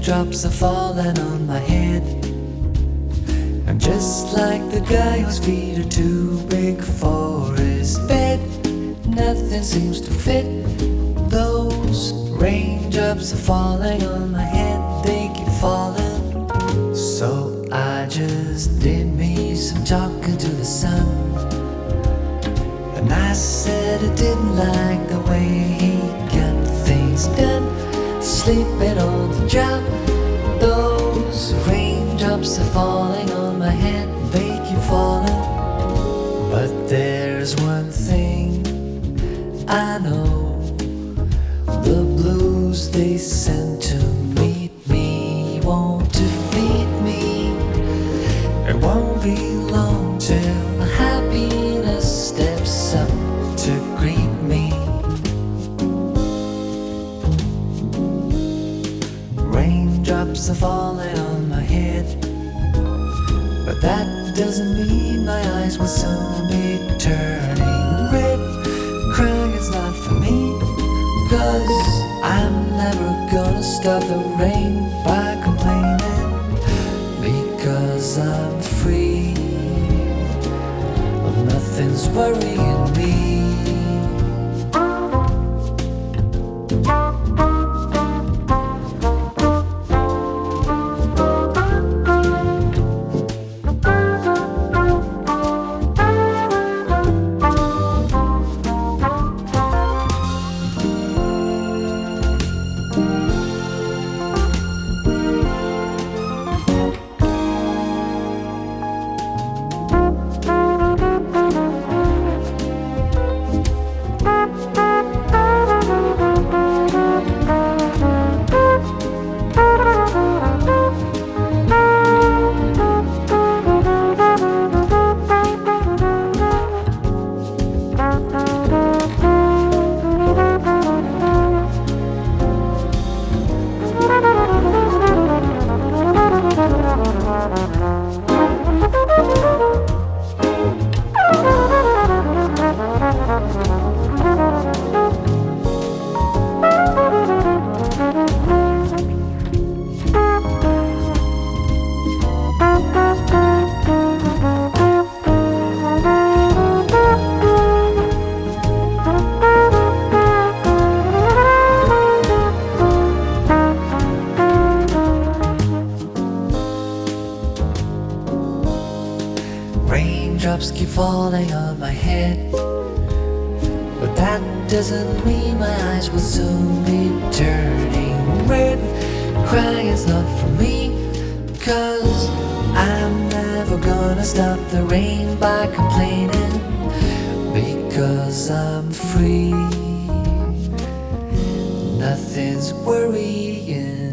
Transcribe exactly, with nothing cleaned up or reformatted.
Raindrops are falling on my head. I'm just like the guy whose feet are too big for his bed. Nothing seems to fit. Those raindrops are falling on my head, they keep falling. So I just did me some talking to the sun, and I said I didn't like the way he got things done, sleeping on the job. Those raindrops are falling on my head, they keep falling. But there's one thing I know, the blues they send to meet me won't defeat me. It won't be long till happiness steps up to greet me. Raindrops are falling on my head, but that doesn't mean my eyes will soon be turning red. Crying is not for me, 'cause I'm never gonna stop the rain by complaining, because I'm free. Well, nothing's worrying me. Raindrops keep falling on my head, but that doesn't mean my eyes will soon be turning red. Crying's not for me, 'cause I'm never gonna stop the rain by complaining, because I'm free. Nothing's worrying